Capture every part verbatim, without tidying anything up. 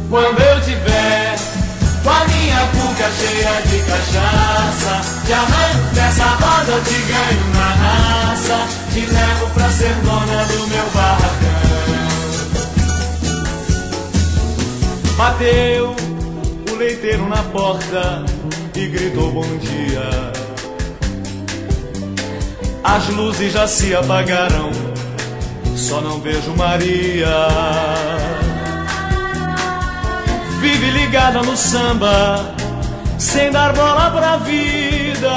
Quando eu tiver com a minha cuca cheia de cachaça, te arranco dessa roda, eu te ganho na raça, te levo pra ser dona do meu barracão. Bateu o leiteiro na porta e gritou bom dia. As luzes já se apagaram, só não vejo Maria. Vive ligada no samba, sem dar bola pra vida.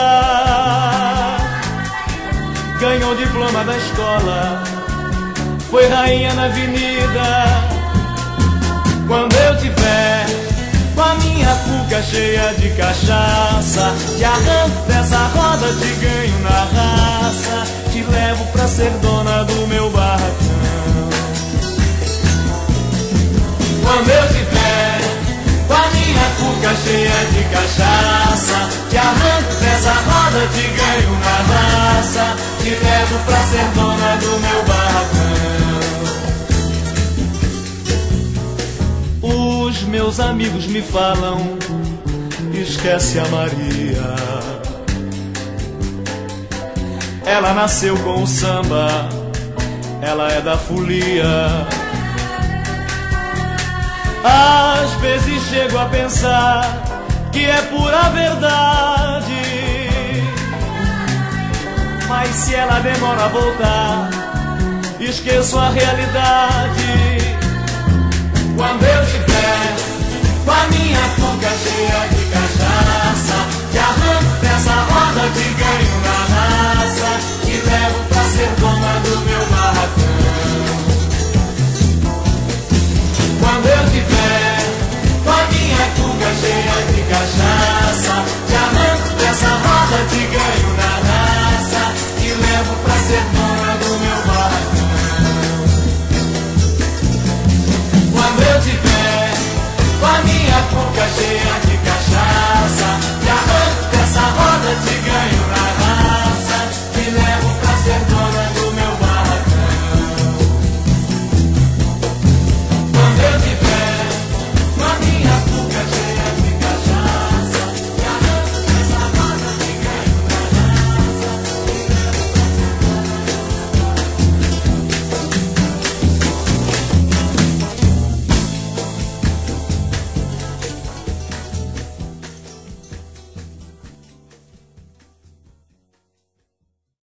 Ganhou diploma da escola, foi rainha na avenida. Quando eu tiver com a minha cuca cheia de cachaça, te arranco dessa roda, te ganho na raça, te levo pra ser dona do meu barracão. Quando eu tiver com a minha cuca cheia de cachaça, te arranco dessa roda, te ganho na raça, te levo pra ser dona do meu barracão. Os meus amigos me falam, esquece a Maria. Ela nasceu com o samba, ela é da folia. Às vezes chego a pensar que é pura verdade, mas se ela demora a voltar, esqueço a realidade.